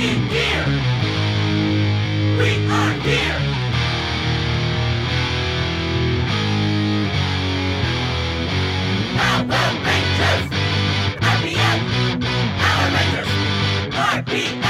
in gear. We are here. Power Rangers. RPM. Power Rangers. RPM.